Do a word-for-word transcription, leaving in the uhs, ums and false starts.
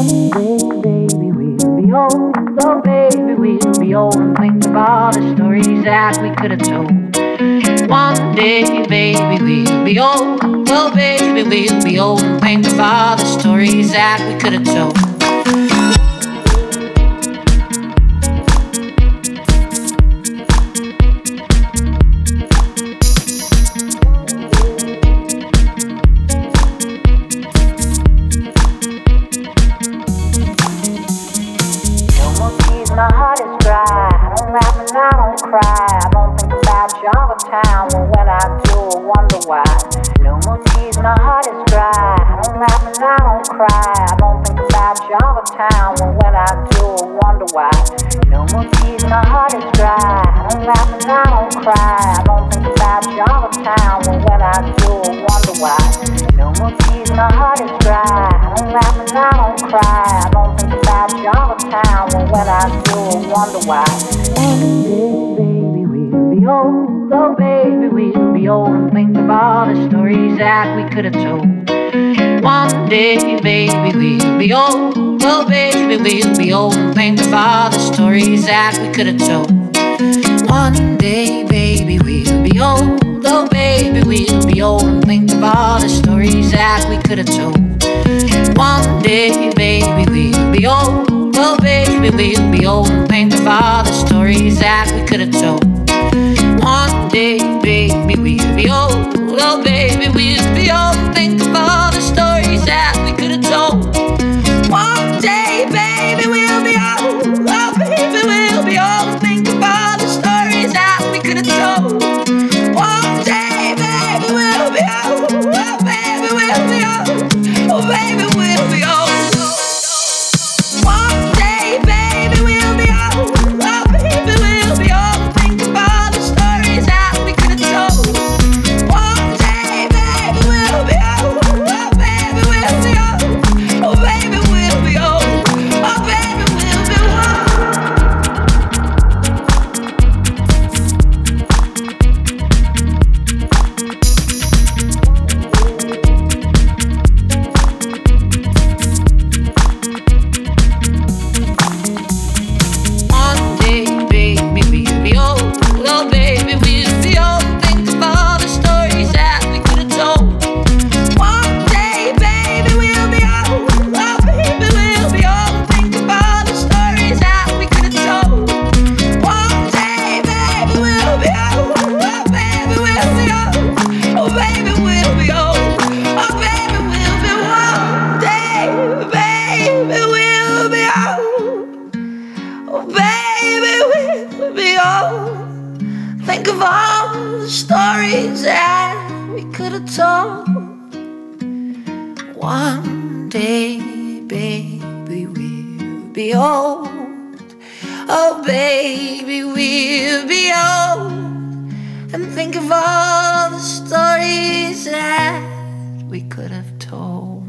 baby, we'll be old. Oh, baby, we'll be old and think of all the stories that we could have told. One day, baby, we'll be old. Oh, baby, we'll be old and think of all the stories that we could have told. My heart is dry, I don't laugh and I don't cry. I don't think about you all the time, but when I do, I wonder why. No more tears, my heart is dry, I don't laugh and I don't cry. I don't think about you all the time, but when I do, I wonder why. No more tears, my heart is dry, I don't laugh and I don't cry. I don't think about you all the time, but when I do, I wonder why. No more tears, my heart is dry, I don't laugh and I don't cry. I don't think about you all the time, but when I do, I wonder why. One day, baby, we'll be old. Oh, baby, we'll be old and think of all the stories that we could have told. One day, baby, we'll be old. Oh, baby, we'll be old and think of all the stories that we could have told. One day, baby, we'll be old. Oh, baby, we'll be old and think of all the stories that we could have told. One day, baby, we'll be old. Oh, baby, we'll be old and think of all the stories that we could have told. One day, baby, we'll be old. Oh, baby, we'll be old and think of all the stories that we could have told. One day, baby, we'll be old. Oh, baby, we'll be old and think of all the stories that we could have told. One day, baby, we'll be old. Oh, baby, we'll be old. Oh, baby, we'll be old. Think of all the stories that we could have told. One day, baby, we'll be old. Oh, baby, we'll be old. And think of all the stories that we could have told.